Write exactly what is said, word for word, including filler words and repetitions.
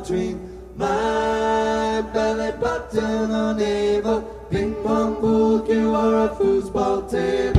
dream. My belly button on a ping pong ball cue or a foosball table.